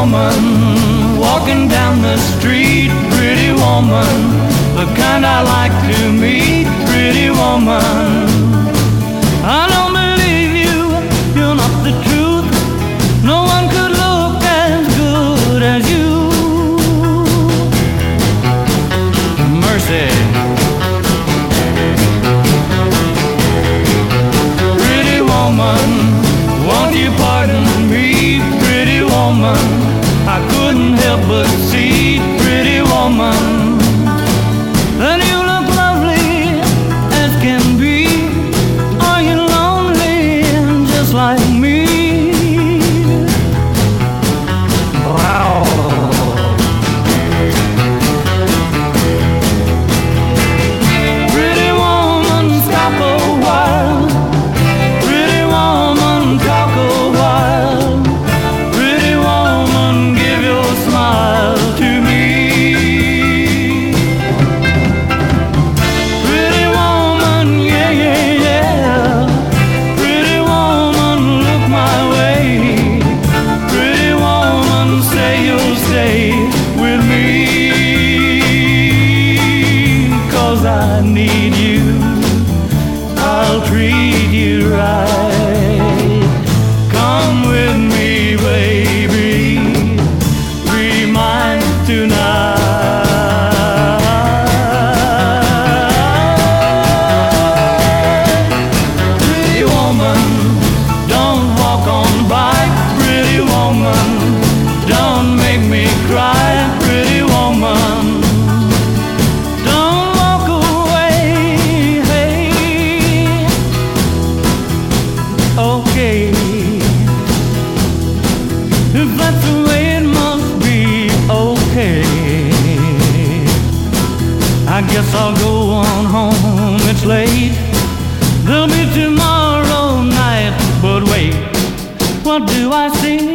woman walking down the street, pretty woman, the kind I like to meet, pretty woman. I don't believe you, you're not the truth. No one could look as good as you. Mercy. Pretty woman, won't you pardon me, pretty woman? I couldn't help but see, pretty woman, that you look lovely as can be. Are you lonely just like me? Wow. Pretty woman, stop a while. Pretty woman, talk a while. Pretty woman, give your smile to me. Pretty woman, yeah, yeah, yeah. Pretty woman, look my way. Pretty woman, say you'll stay with me. 'Cause I need you, I'll treat you right. Come with me, baby, be mine tonight. Pretty woman, don't walk on by. Pretty woman, don't make me cry. Pretty woman, don't walk away. Hey, okay, if that's the way it must be, okay. I guess I'll go on home, it's late. There'll be tomorrow night, but wait, what do I see?